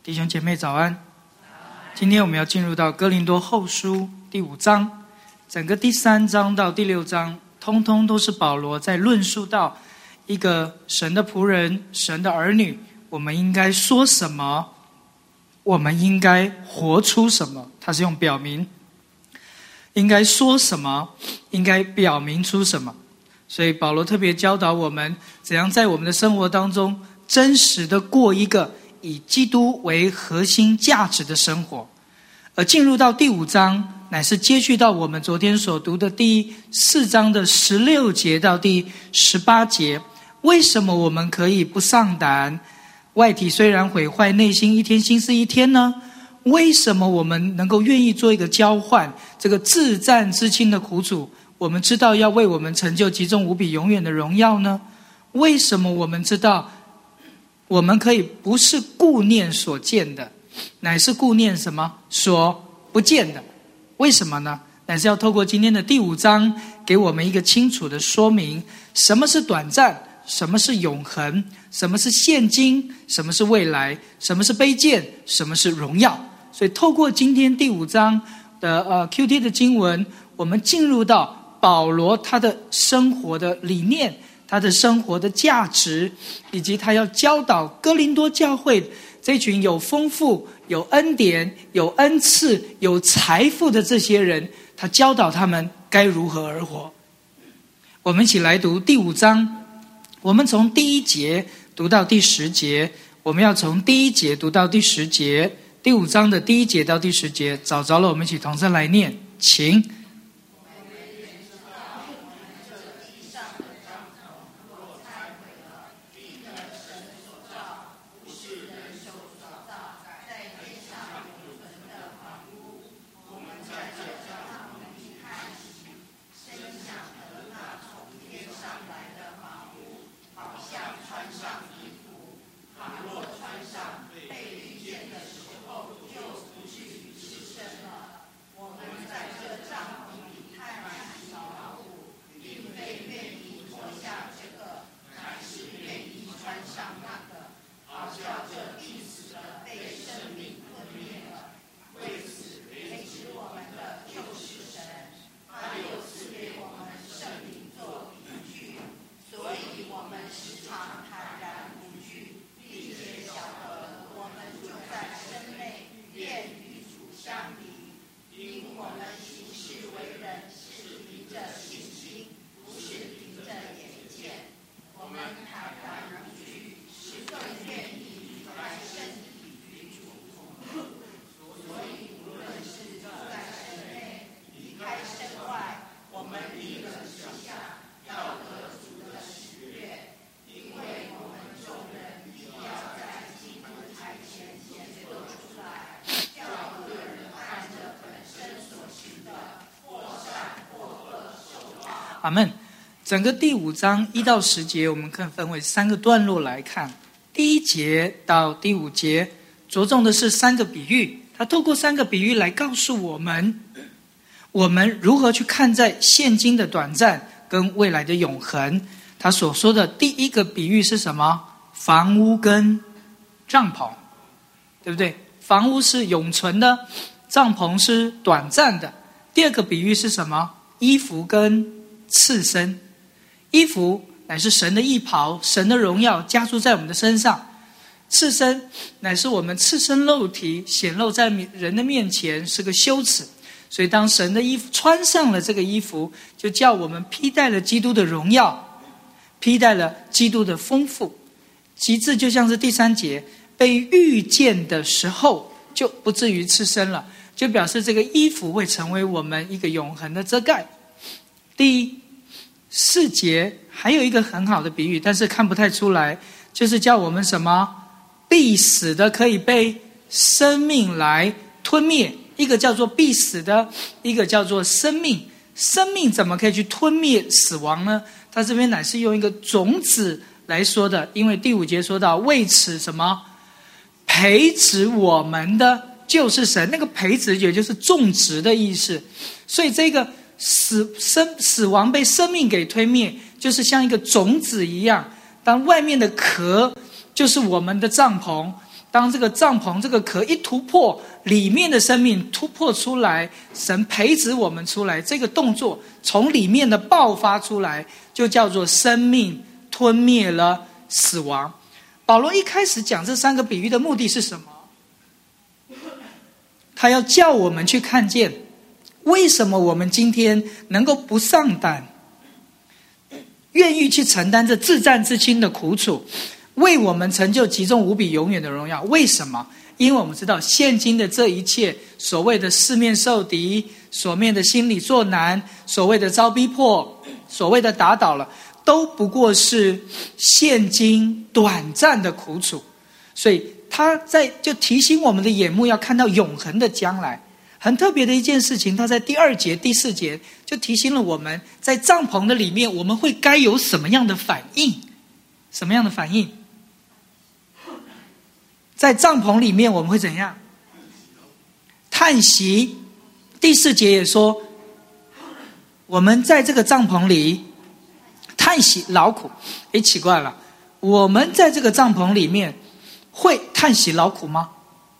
弟兄姐妹早安。今天我们要进入到哥林多后书第5章，整个第3章到第6章通通都是保罗在论述到一个神的仆人、神的儿女，我们应该说什么，我们应该活出什么。他是用表明应该说什么，应该表明出什么。所以保罗特别教导我们怎样在我们的生活当中真实的过一个以基督为核心价值的生活。而进入到第5章，乃是接续到我们昨天所读的第4章的16节到第18节。为什么我们可以不丧胆？外体虽然毁坏，内心一天新似一天呢？为什么我们能够愿意做一个交换，这个自战之轻的苦主，我们知道要为我们成就极重无比永远的荣耀呢？为什么我们知道我们可以不是顾念所见的，乃是顾念什么？所不见的。为什么呢？乃是要透过今天的第5章给我们一个清楚的说明，什么是短暂，什么是永恒，什么是现今，什么是未来，什么是卑贱，什么是荣耀。所以透过今天第5章的QT 的经文，我们进入到保罗他的生活的理念，他的生活的价值，以及他要教导哥林多教会这群有丰富、有恩典、有恩赐、有财富的这些人，他教导他们该如何而活。我们一起来读第5章，我们从第1节读到第10节，我们要从第1节读到第10节，第5章的第1节到第10节，找着了我们一起同声来念，请。阿们。整个第5章1到10节，我们可以分为3个段落来看。第1节到第5节着重的是3个比喻，他透过3个比喻来告诉我们，我们如何去看待现今的短暂跟未来的永恒。他所说的第一个比喻是什么？房屋跟帐篷，对不对？房屋是永存的，帐篷是短暂的。第二个比喻是什么？衣服跟赤身。衣服乃是神的义袍，神的荣耀加诸在我们的身上。赤身乃是我们赤身肉体显露在人的面前，是个羞耻。所以当神的衣服穿上了这个衣服，就叫我们披戴了基督的荣耀，披戴了基督的丰富。其次就像是第3节，被遇见的时候就不至于赤身了，就表示这个衣服会成为我们一个永恒的遮盖。第4节还有一个很好的比喻，但是看不太出来，就是叫我们什么？必死的可以被生命来吞灭。一个叫做必死的，一个叫做生命。生命怎么可以去吞灭死亡呢？他这边乃是用一个种子来说的，因为第5节说到为此什么？培植我们的就是神。那个培植也就是种植的意思。所以这个死亡被生命给推灭，就是像一个种子一样。当外面的壳就是我们的帐篷， 当这个帐篷这个壳一突破，里面的生命突破出来，神培植我们出来，这个动作从里面的爆发出来，就叫做生命吞灭了死亡。保罗一开始讲这3个比喻的目的是什么？他要叫我们去看见，为什么我们今天能够不丧胆，愿意去承担这至战至轻的苦楚，为我们成就极重无比永远的荣耀。为什么？因为我们知道现今的这一切，所谓的四面受敌，所谓的心理作难，所谓的遭逼迫，所谓的打倒了，都不过是现今短暂的苦楚。所以他就提醒我们的眼目要看到永恒的将来。很特别的一件事情，他在第2节第4节就提醒了我们，在帐篷的里面我们会该有什么样的反应。什么样的反应？在帐篷里面我们会怎样？叹息。第4节也说，我们在这个帐篷里叹息劳苦。奇怪了，我们在这个帐篷里面会叹息劳苦吗？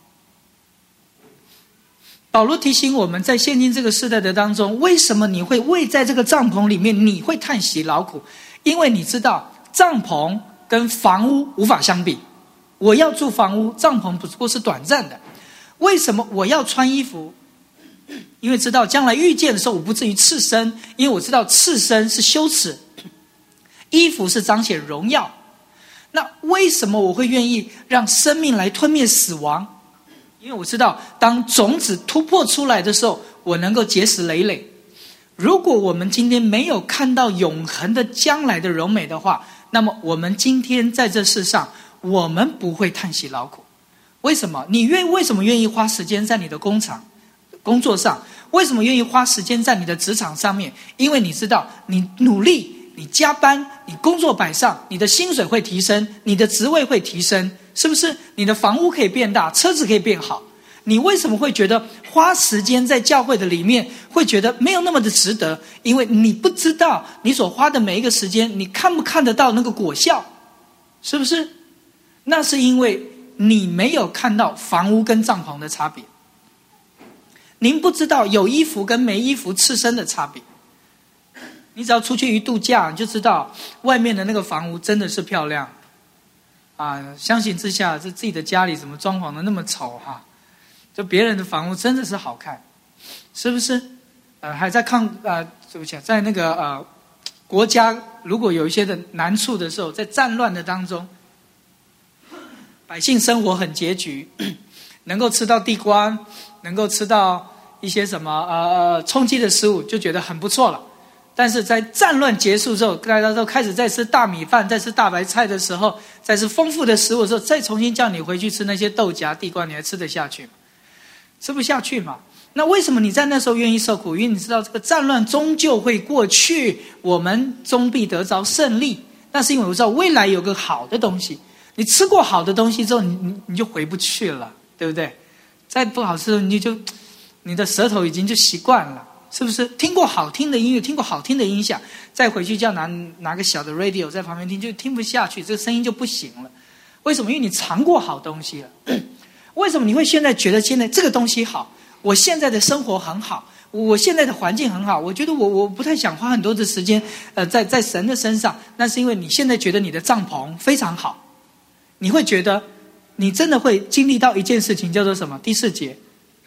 保罗提醒我们，在现今这个世代的当中，为什么你会为在这个帐篷里面你会叹息劳苦？因为你知道帐篷跟房屋无法相比。我要住房屋，帐篷不过是短暂的。为什么我要穿衣服？因为知道将来遇见的时候我不至于赤身，因为我知道赤身是羞耻，衣服是彰显荣耀。那为什么我会愿意让生命来吞灭死亡？因为我知道当种子突破出来的时候，我能够结实累累。如果我们今天没有看到永恒的将来的荣美的话，那么我们今天在这世上我们不会叹息劳苦。为什么？为什么愿意花时间在你的工作上？为什么愿意花时间在你的职场上面？因为你知道你努力，你加班，你工作摆上，你的薪水会提升，你的职位会提升，是不是？你的房屋可以变大，车子可以变好。你为什么会觉得花时间在教会的里面会觉得没有那么的值得？因为你不知道你所花的每一个时间，你看不看得到那个果效，是不是？那是因为你没有看到房屋跟帐篷的差别，您不知道有衣服跟没衣服赤身的差别。你只要出去一度假，你就知道外面的那个房屋真的是漂亮啊！相形之下，这自己的家里怎么装潢的那么丑哈？就别人的房屋真的是好看，是不是？还在对不起，在那个国家如果有一些的难处的时候，在战乱的当中，百姓生活很拮据，能够吃到地瓜，能够吃到一些什么充饥的食物，就觉得很不错了。但是在战乱结束之后，大家都开始在吃大米饭，在吃大白菜的时候，在吃丰富的食物的时候，再重新叫你回去吃那些豆荚地瓜，你还吃得下去吗？吃不下去嘛。那为什么你在那时候愿意受苦？因为你知道这个战乱终究会过去，我们终必得着胜利。那是因为我知道未来有个好的东西，你吃过好的东西之后，你就回不去了，对不对？再不好吃的你的舌头已经就习惯了，是不是？听过好听的音乐，听过好听的音响，再回去就要拿个小的 radio 在旁边听，就听不下去，这个声音就不行了。为什么？因为你尝过好东西了。为什么你会现在觉得现在这个东西好？我现在的生活很好，我现在的环境很好，我觉得我不太想花很多的时间在神的身上。那是因为你现在觉得你的帐篷非常好，你会觉得你真的会经历到一件事情，叫做什么？第4节，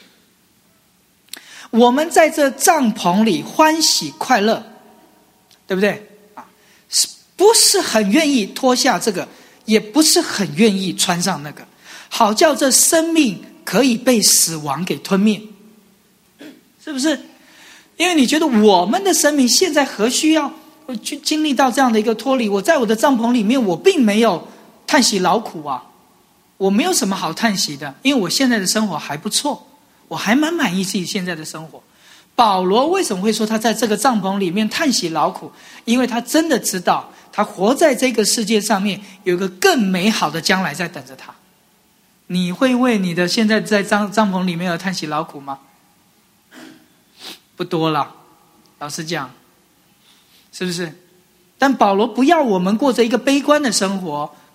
我们在这帐篷里欢喜快乐，对不对？不是很愿意脱下这个，也不是很愿意穿上那个，好叫这生命可以被死亡给吞灭，是不是？因为你觉得我们的生命现在何须要去经历到这样的一个脱离？我在我的帐篷里面，我并没有叹息劳苦啊，我没有什么好叹息的，因为我现在的生活还不错，我还蛮满意自己现在的生活。保罗为什么会说他在这个帐篷里面叹息劳苦？因为他真的知道他活在这个世界上面有一个更美好的将来在等着他。你会为你的现在在帐篷里面而叹息劳苦吗？不多了，老实讲，是不是？但保罗不要我们过着一个悲观的生活，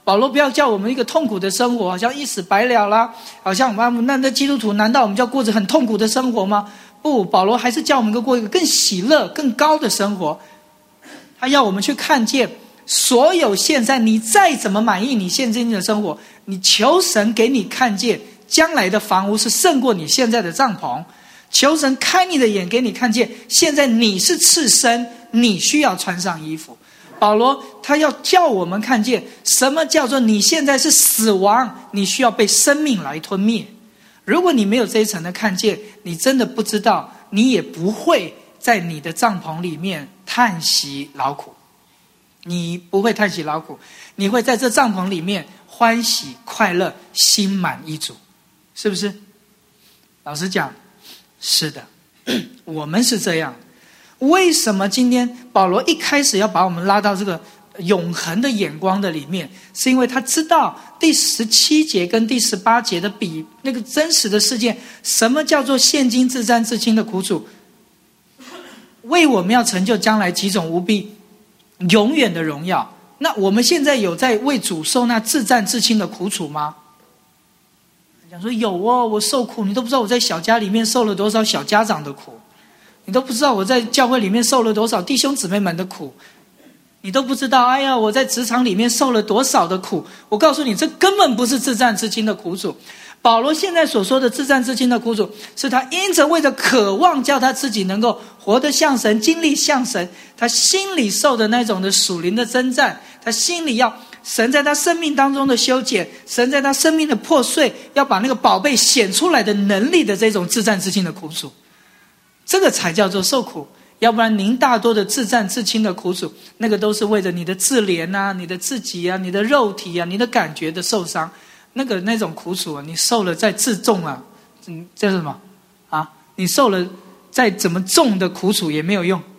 保罗不要叫我们一个痛苦的生活，好像一死百了啦，好像那基督徒难道我们就要过着很痛苦的生活吗？不，保罗还是叫我们过一个更喜乐更高的生活。他要我们去看见所有现在你再怎么满意你现今的生活，你求神给你看见将来的房屋是胜过你现在的帐篷，求神开你的眼给你看见现在你是赤身，你需要穿上衣服。保罗他要叫我们看见什么叫做你现在是死亡，你需要被生命来吞灭。如果你没有这一层的看见，你真的不知道，你也不会在你的帐篷里面叹息劳苦。你不会叹息劳苦，你会在这帐篷里面欢喜快乐，心满意足，是不是？老实讲，是的，我们是这样。为什么今天保罗一开始要把我们拉到这个永恒的眼光的里面，是因为他知道第17节跟第18节的那个真实的事件，什么叫做现今自战自轻的苦楚，为我们要成就将来几种无比永远的荣耀。那我们现在有在为主受那自战自轻的苦楚吗？讲说有哦，我受苦，你都不知道我在小家里面受了多少小家长的苦，你都不知道我在教会里面受了多少弟兄姊妹们的苦，你都不知道，哎呀，我在职场里面受了多少的苦。我告诉你，这根本不是自战自轻的苦楚。保罗现在所说的自战自轻的苦楚，是他因着为着渴望叫他自己能够活得像神，经历像神，他心里受的那种的属灵的征战，他心里要神在他生命当中的修剪，神在他生命的破碎，要把那个宝贝显出来的能力的这种自战自轻的苦楚，这个才叫做受苦。要不然您大多的自战自轻的苦楚，那个都是为着你的自怜啊，你的自己啊，你的肉体啊，你的感觉的受伤，那种苦楚啊，你受了再自重啊，这是什么啊？你受了再怎么重的苦楚也没有用。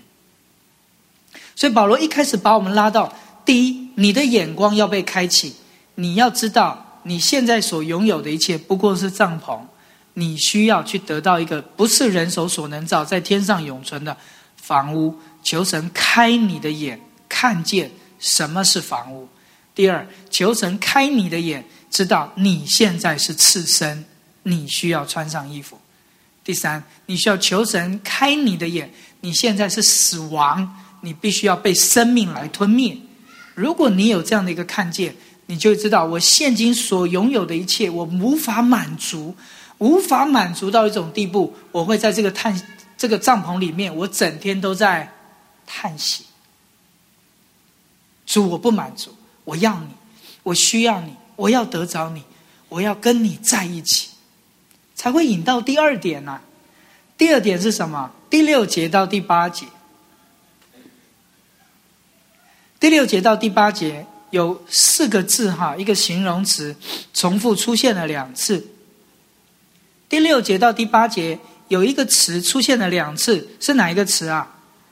所以保罗一开始把我们拉到，第一，你的眼光要被开启，你要知道你现在所拥有的一切不过是帐篷，你需要去得到一个不是人手所能造，在天上永存的房屋。求神开你的眼，看见什么是房屋。第二，求神开你的眼，知道你现在是赤身，你需要穿上衣服。第三，你需要求神开你的眼，你现在是死亡，你必须要被生命来吞灭。如果你有这样的一个看见，你就会知道我现今所拥有的一切我无法满足，无法满足到一种地步，我会在这个帐篷里面，我整天都在叹息。主，我不满足，我要你，我需要你，我要得着你，我要跟你在一起，才会引到第二点啊。第二点是什么？第6节到第8节。第6节到第8节有4个字哈，一个形容词重复出现了2次。第6节到第8节有一个词出现了2次，是哪一个词啊？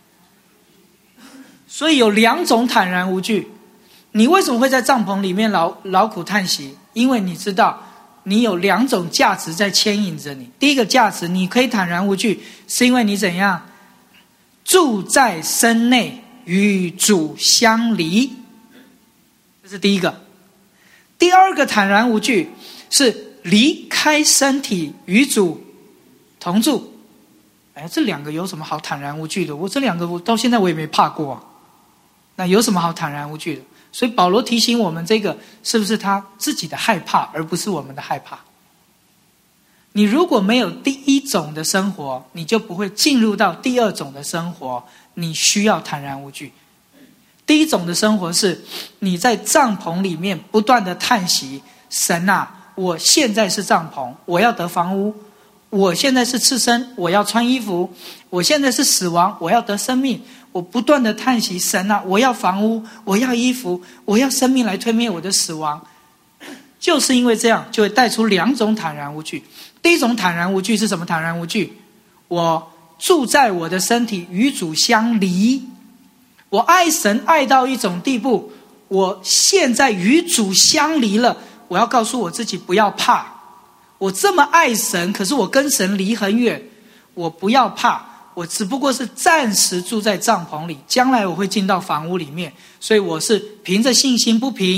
所以有2种坦然无惧。你为什么会在帐篷里面劳苦叹息？因为你知道你有2种价值在牵引着你。第一个价值，你可以坦然无惧，是因为你怎样？住在身内，与主相离，这是第一个。第二个坦然无惧是离开身体，与主同住。哎，这2个有什么好坦然无惧的？这2个我到现在我也没怕过啊。那有什么好坦然无惧的？所以保罗提醒我们，这个是不是他自己的害怕，而不是我们的害怕？你如果没有第1种的生活，你就不会进入到第2种的生活，你需要坦然无惧。第1种的生活是你在帐篷里面不断的叹息，神啊，我现在是帐篷，我要得房屋；我现在是赤身，我要穿衣服；我现在是死亡，我要得生命。我不断的叹息，神啊，我要房屋，我要衣服，我要生命来推灭我的死亡。就是因为这样，就会带出2种坦然无惧。第1种坦然无惧是什么坦然无惧？我住在我的身体，与主相离。我爱神爱到一种地步，我现在与主相离了，我要告诉我自己不要怕。我这么爱神，可是我跟神离很远，我不要怕，我只不过是暂时住在帐篷里，将来我会进到房屋里面，所以我是凭着信心，不凭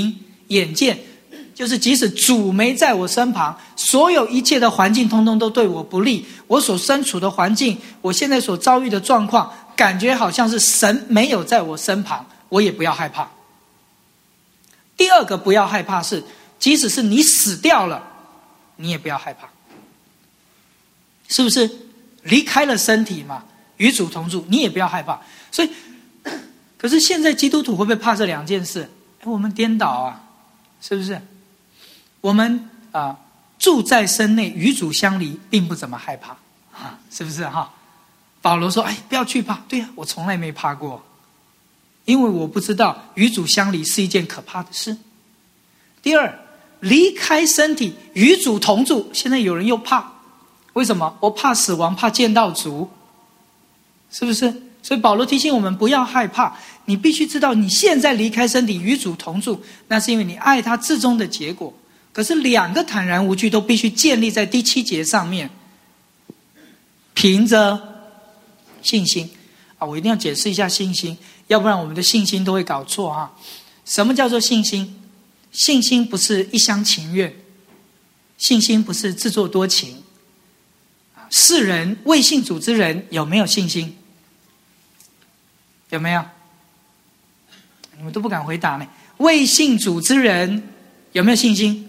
眼见，就是即使主没在我身旁，所有一切的环境通通都对我不利，我所身处的环境，我现在所遭遇的状况，感觉好像是神没有在我身旁，我也不要害怕。第二个不要害怕是，即使是你死掉了，你也不要害怕。是不是离开了身体嘛，与主同住，你也不要害怕。所以可是现在基督徒会不会怕这两件事？我们颠倒啊，是不是？我们住在身内与主相离，并不怎么害怕啊，是不是哈？保罗说不要惧怕。对啊，我从来没怕过，因为我不知道与主相离是一件可怕的事。第二，离开身体与主同住，现在有人又怕，为什么？我怕死亡，怕见到主，是不是？所以保罗提醒我们不要害怕，你必须知道你现在离开身体与主同住，那是因为你爱他至终的结果。可是两个坦然无惧都必须建立在第7节上面，凭着信心我一定要解释一下信心，要不然我们的信心都会搞错啊。什么叫做信心？信心不是一厢情愿，信心不是自作多情。世人未信主之人有没有信心？有没有？你们都不敢回答呢。未信主之人有没有信心？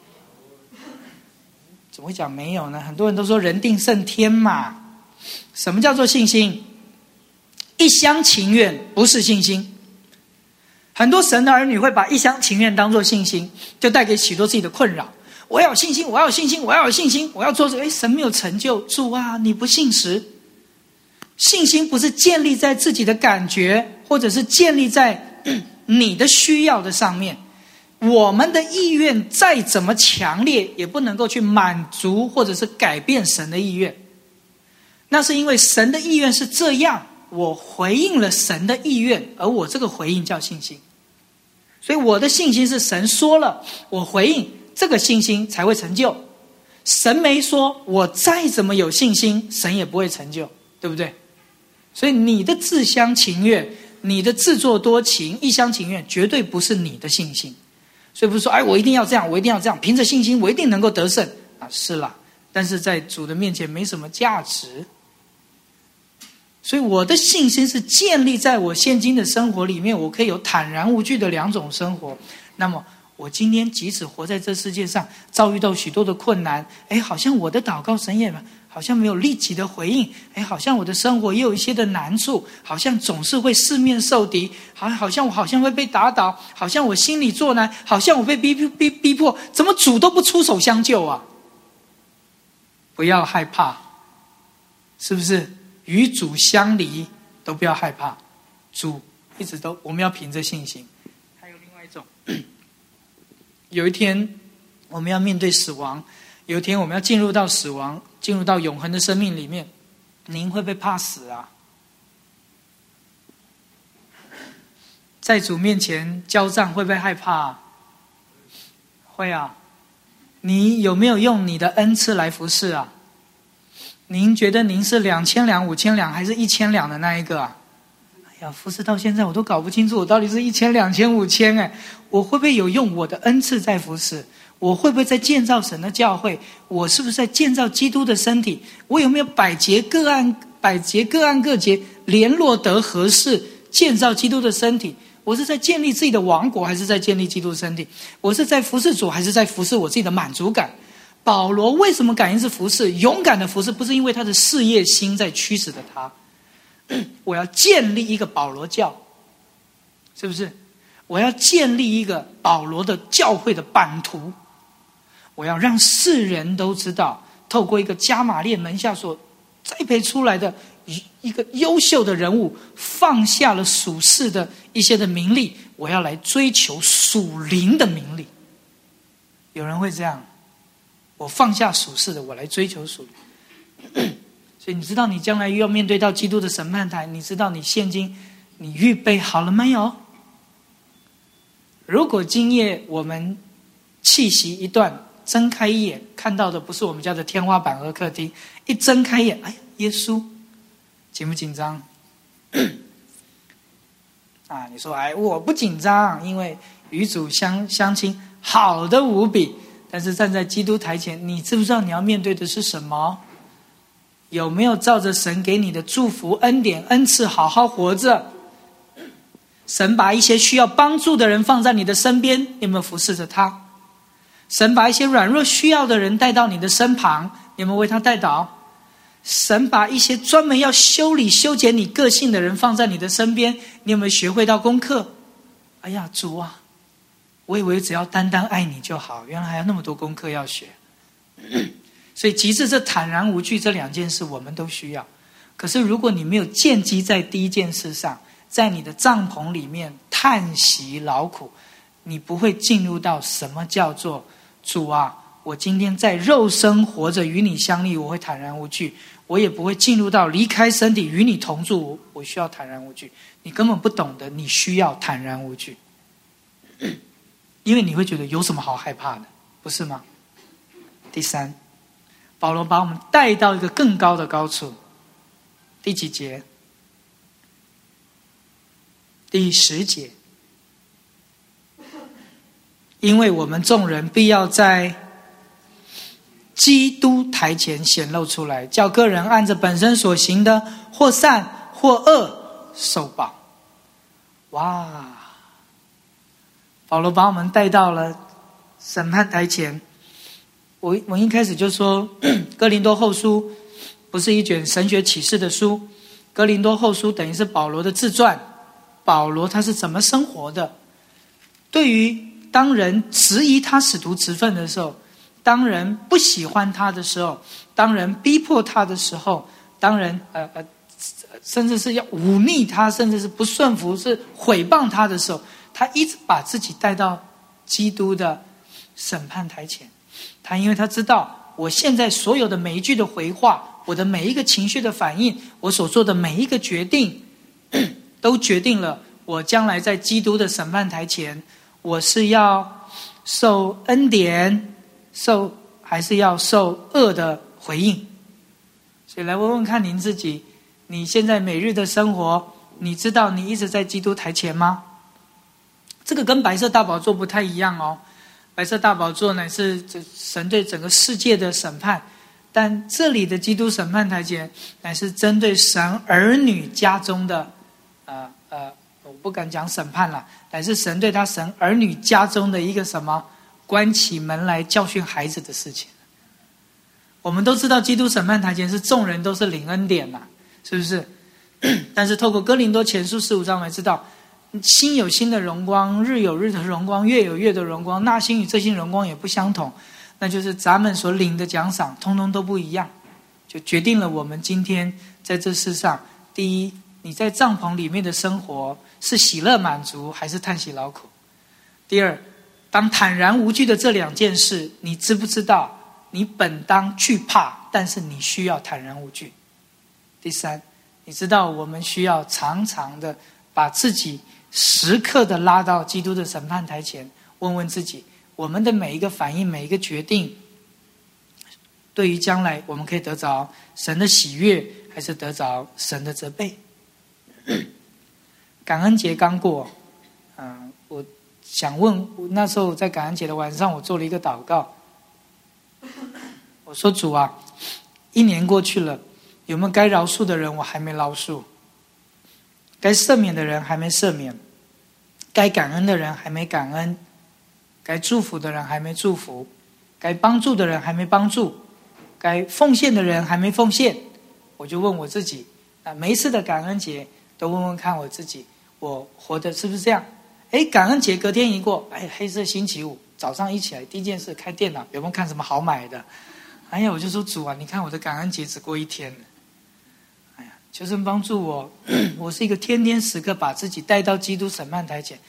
怎么会讲没有呢？很多人都说人定胜天嘛。什么叫做信心？一厢情愿不是信心。很多神的儿女会把一厢情愿当作信心，就带给许多自己的困扰。我要有信心，我要有信心，我要有信心，我要做这个。神没有成就，主啊，你不信实。信心不是建立在自己的感觉，或者是建立在你的需要的上面。我们的意愿再怎么强烈，也不能够去满足或者是改变神的意愿。那是因为神的意愿是这样，我回应了神的意愿，而我这个回应叫信心。所以我的信心是神说了，我回应，这个信心才会成就。神没说，我再怎么有信心，神也不会成就，对不对？所以你的自相情愿，你的自作多情，一厢情愿，绝对不是你的信心。所以不是说我一定要这样，我一定要这样，凭着信心我一定能够得胜是啦，但是在主的面前没什么价值。所以我的信心是建立在我现今的生活里面，我可以有坦然无惧的两种生活。那么我今天即使活在这世界上，遭遇到许多的困难，好像我的祷告神也好像没有立即的回应，好像我的生活也有一些的难处，好像总是会四面受敌，好像我好像会被打倒，好像我心里作难，好像我被逼迫，怎么主都不出手相救啊？不要害怕，是不是？与主相离都不要害怕，主一直都，我们要凭着信心。还有另外一种，有一天我们要面对死亡，有一天我们要进入到死亡，进入到永恒的生命里面，您会不会怕死啊？在主面前交账会不会害怕？会啊。你有没有用你的恩赐来服侍啊？您觉得您是2000两、5000两还是1000两的那一个啊？服侍到现在我都搞不清楚，我到底是1000、2000、5000我会不会有用我的恩赐在服侍？我会不会在建造神的教会？我是不是在建造基督的身体？我有没有百节各案各节联络得合适，建造基督的身体？我是在建立自己的王国，还是在建立基督的身体？我是在服侍主，还是在服侍我自己的满足感？保罗为什么敢于是服侍？勇敢的服侍，不是因为他的事业心在驱使着他。我要建立一个保罗教，是不是？我要建立一个保罗的教会的版图，我要让世人都知道，透过一个加玛列门下所栽培出来的一个优秀的人物，放下了属世的一些的名利，我要来追求属灵的名利。有人会这样，我放下属世的，我来追求属灵。所以你知道你将来又要面对到基督的审判台，你知道你现今你预备好了没有？如果今夜我们气息一断，睁开一眼看到的不是我们家的天花板和客厅，一睁开眼，耶稣，紧不紧张？你说我不紧张，因为与主相亲，好的无比。但是站在基督台前，你知不知道你要面对的是什么？有没有照着神给你的祝福、恩典、恩赐好好活着？神把一些需要帮助的人放在你的身边，你有没有服侍着他？神把一些软弱需要的人带到你的身旁，你有没有为他代祷？神把一些专门要修理修剪你个性的人放在你的身边，你有没有学会到功课？哎呀，主啊，我以为只要单单爱你就好，原来还有那么多功课要学。所以极致这坦然无惧这两件事我们都需要。可是如果你没有建基在第一件事上，在你的帐篷里面叹息劳苦，你不会进入到什么叫做主啊，我今天在肉身活着与你相立，我会坦然无惧。我也不会进入到离开身体与你同住，我需要坦然无惧。你根本不懂得你需要坦然无惧，因为你会觉得有什么好害怕的，不是吗？第三，保罗把我们带到一个更高的高处。第几节？第10节。因为我们众人必要在基督台前显露出来，叫个人按着本身所行的，或善或恶受报。哇！保罗把我们带到了审判台前。我一开始就说，哥林多后书不是一卷神学启示的书，哥林多后书等于是保罗的自传。保罗他是怎么生活的？对于当人质疑他使徒职分的时候，当人不喜欢他的时候，当人逼迫他的时候，当人甚至是要忤逆他，甚至是不顺服，是毁谤他的时候，他一直把自己带到基督的审判台前。因为他知道，我现在所有的每一句的回话，我的每一个情绪的反应，我所做的每一个决定，都决定了我将来在基督的审判台前，我是要受恩典，还是要受恶的回应。所以来问问看您自己，你现在每日的生活，你知道你一直在基督台前吗？这个跟白色大宝座不太一样哦。白色大宝座乃是神对整个世界的审判，但这里的基督审判台前乃是针对神儿女家中的我不敢讲审判了，乃是神对他神儿女家中的一个什么关起门来教训孩子的事情。我们都知道基督审判台前是众人都是领恩典嘛，是不是？但是透过哥林多前书15章，我们知道星有星的荣光，日有日的荣光，月有月的荣光，那星与这星荣光也不相同，那就是咱们所领的奖赏通通都不一样，就决定了我们今天在这世上，第一，你在帐篷里面的生活是喜乐满足还是叹息劳苦？第二，当坦然无惧的这两件事，你知不知道你本当惧怕，但是你需要坦然无惧？第三，你知道我们需要常常的把自己时刻的拉到基督的审判台前，问问自己，我们的每一个反应，每一个决定，对于将来我们可以得着神的喜悦，还是得着神的责备？感恩节刚过，我想问，那时候在感恩节的晚上，我做了一个祷告，我说主啊，一年过去了，有没有该饶恕的人我还没饶恕，该赦免的人还没赦免，该感恩的人还没感恩，该祝福的人还没祝福，该帮助的人还没帮助，该奉献的人还没奉献。我就问我自己，每一次的感恩节都问问看我自己，我活的是不是这样？感恩节隔天一过，黑色星期五早上一起来，第一件事开电脑，有没有看什么好买的？我就说主啊，你看我的感恩节只过一天了，求神帮助我，我是一个天天时刻把自己带到基督审判台前，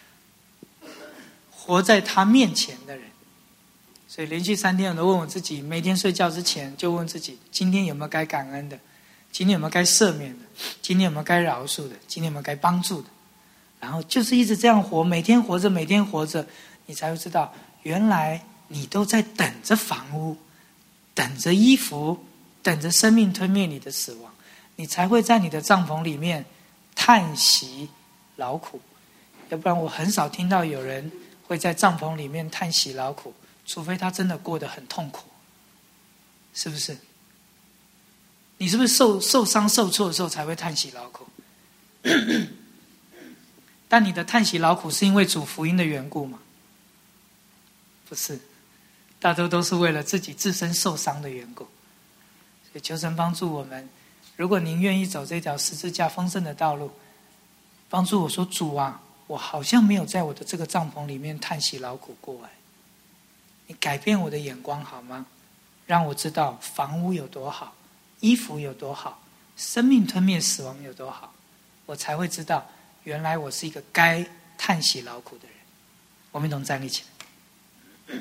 活在他面前的人。所以连续3天我都问我自己，每天睡觉之前就问自己，今天有没有该感恩的，今天有没有该赦免的，今天有没有该饶恕的，今天有没有该帮助的。然后就是一直这样活，每天活着，每天活着，你才会知道，原来你都在等着房屋，等着衣服，等着生命吞灭你的死亡，你才会在你的帐篷里面叹息劳苦。 要不然我很少听到有人会在帐篷里面叹息劳苦，除非他真的过得很痛苦，是不是？你是不是受伤受挫的时候才会叹息劳苦？但你的叹息劳苦是因为主福音的缘故吗？不是，大多都是为了自己自身受伤的缘故。所以求神帮助我们，如果您愿意走这条十字架丰盛的道路，帮助我说，主啊，我好像没有在我的这个帐篷里面叹息劳苦过，你改变我的眼光好吗？让我知道房屋有多好，衣服有多好，生命吞灭死亡有多好，我才会知道原来我是一个该叹息劳苦的人。我们一同站立起来。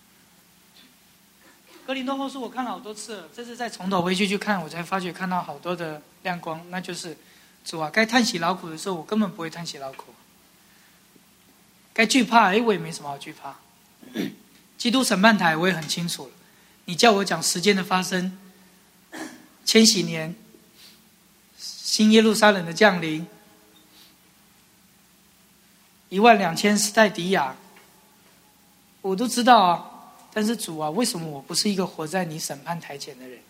哥林多后书我看了好多次了，这次再从头回去看，我才发觉看到好多的亮光，那就是主啊，该叹息劳苦的时候我根本不会叹息劳苦，该惧怕我也没什么好惧怕。基督审判台我也很清楚了，你叫我讲时间的发生，千禧年，新耶路撒冷的降临，12000斯泰迪亚，我都知道啊。但是主啊，为什么我不是一个活在你审判台前的人？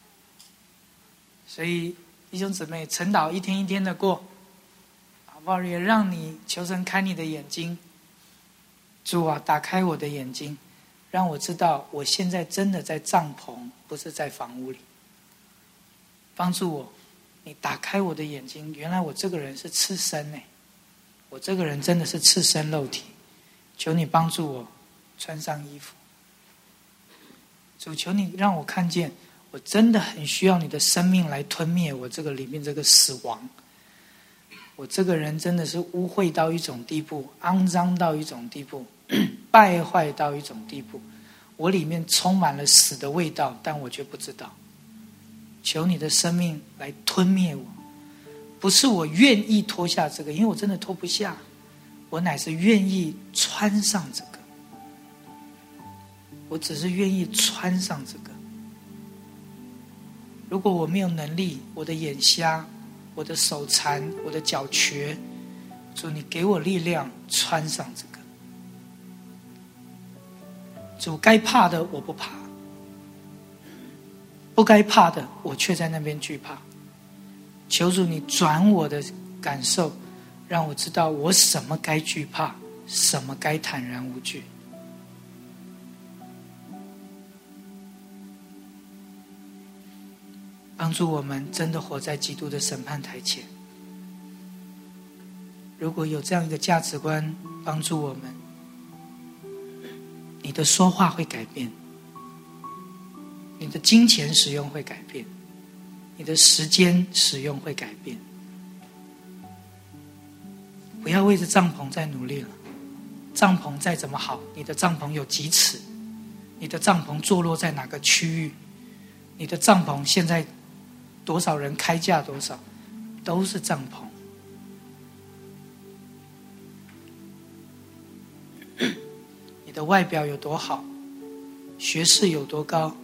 所以弟兄姊妹，晨祷一天一天的过，好不好？也让你求神开你的眼睛。主啊，打开我的眼睛，让我知道我现在真的在帐篷，不是在房屋里。帮助我，你打开我的眼睛，原来我这个人是赤身，我这个人真的是赤身肉体。求你帮助我穿上衣服。主，求你让我看见，我真的很需要你的生命来吞灭我这个里面这个死亡。我这个人真的是污秽到一种地步，肮脏到一种地步，败坏到一种地步，我里面充满了死的味道，但我却不知道。求你的生命来吞灭我，不是我愿意脱下这个，因为我真的脱不下，我乃是愿意穿上这个。我只是愿意穿上这个。如果我没有能力，我的眼瞎，我的手残，我的脚瘸，主你给我力量穿上这个。主，该怕的我不怕，不该怕的我却在那边惧怕。求主你转我的感受，让我知道我什么该惧怕，什么该坦然无惧。帮助我们真的活在基督的审判台前。如果有这样一个价值观帮助我们，你的说话会改变，你的金钱使用会改变，你的时间使用会改变。不要为着帐篷再努力了，帐篷再怎么好，你的帐篷有几尺，你的帐篷坐落在哪个区域，你的帐篷现在多少人开价多少，都是帐篷。你的外表有多好，学识有多高，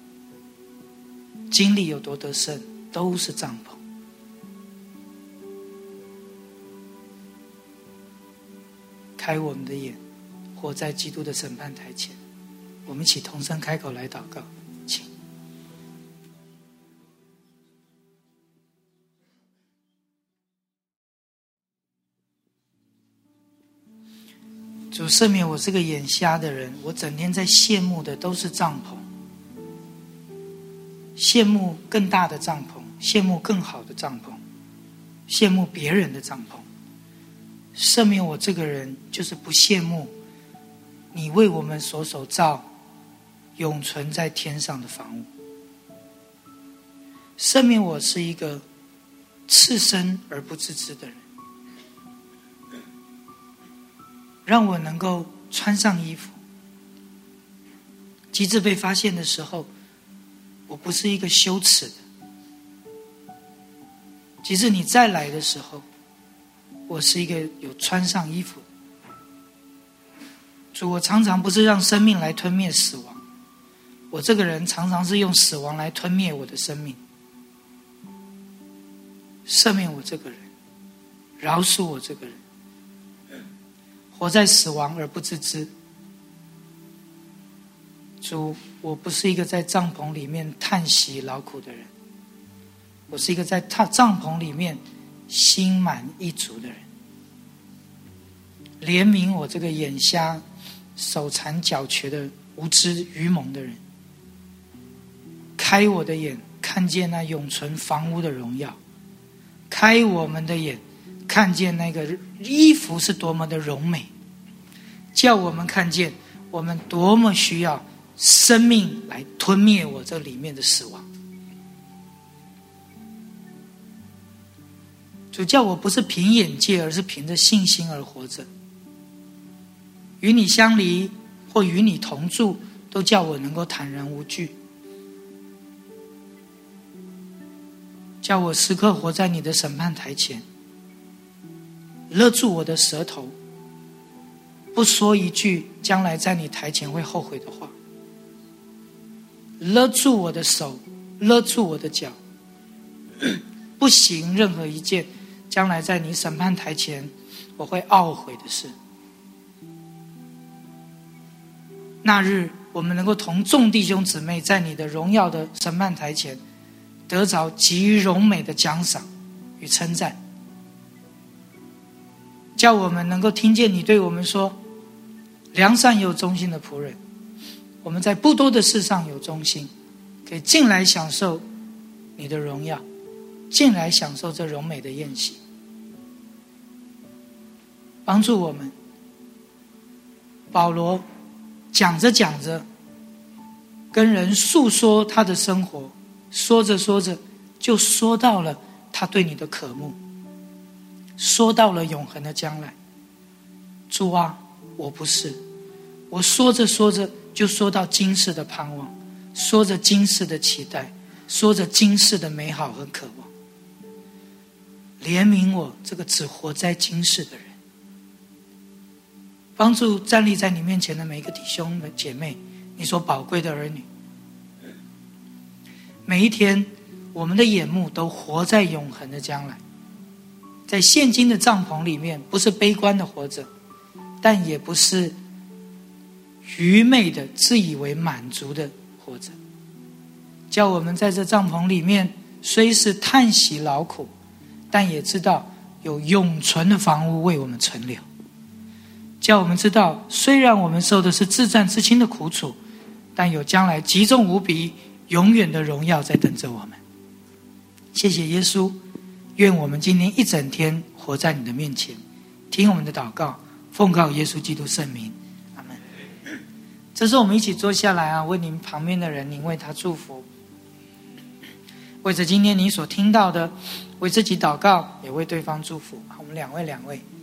经历有多得胜，都是帐篷。开我们的眼，活在基督的审判台前。我们一起同声开口来祷告，请。主，赦免我是个眼瞎的人，我整天在羡慕的都是帐篷，羡慕更大的帐篷，羡慕更好的帐篷，羡慕别人的帐篷。赦免我这个人就是不羡慕你为我们所造永存在天上的房屋。赦免我是一个赤身而不自知的人，让我能够穿上衣服。机智被发现的时候，我不是一个羞耻的。即使你再来的时候，我是一个有穿上衣服的。主，我常常不是让生命来吞灭死亡，我这个人常常是用死亡来吞灭我的生命。赦免我这个人，饶恕我这个人。 活在死亡而不自知。主，我不是一个在帐篷里面叹息劳苦的人，我是一个在帐篷里面心满意足的人。怜悯我这个眼瞎、手残脚瘸的无知愚蒙的人，开我的眼，看见那永存房屋的荣耀，开我们的眼，看见那个衣服是多么的荣美，叫我们看见我们多么需要生命来吞灭我这里面的死亡。主，叫我不是凭眼界，而是凭着信心而活着。与你相离或与你同住，都叫我能够坦然无惧。叫我时刻活在你的审判台前，勒住我的舌头，不说一句将来在你台前会后悔的话。勒住我的手，勒住我的脚，不行任何一件将来在你审判台前我会懊悔的事。那日我们能够同众弟兄姊妹在你的荣耀的审判台前得着极荣美的奖赏与称赞，叫我们能够听见你对我们说，良善有忠心的仆人，我们在不多的事上有忠心，可以进来享受你的荣耀，进来享受这荣美的宴席。帮助我们。保罗讲着讲着，跟人诉说他的生活，说着说着就说到了他对你的渴慕，说到了永恒的将来。主啊，我不是，我说着说着就说到今世的盼望，说着今世的期待，说着今世的美好和渴望。怜悯我这个只活在今世的人，帮助站立在你面前的每一个弟兄姐妹，你所宝贵的儿女。每一天我们的眼目都活在永恒的将来，在现今的帐篷里面，不是悲观的活着，但也不是愚昧的自以为满足的活着。叫我们在这帐篷里面虽是叹息劳苦，但也知道有永存的房屋为我们存留。叫我们知道，虽然我们受的是至暂至轻的苦楚，但有将来极重无比永远的荣耀在等着我们。谢谢耶稣，愿我们今天一整天活在你的面前，听我们的祷告，奉告耶稣基督圣名，阿们。这时候我们一起坐下来啊，为您旁边的人，您为他祝福，为着今天你所听到的，为自己祷告，也为对方祝福。我们两位。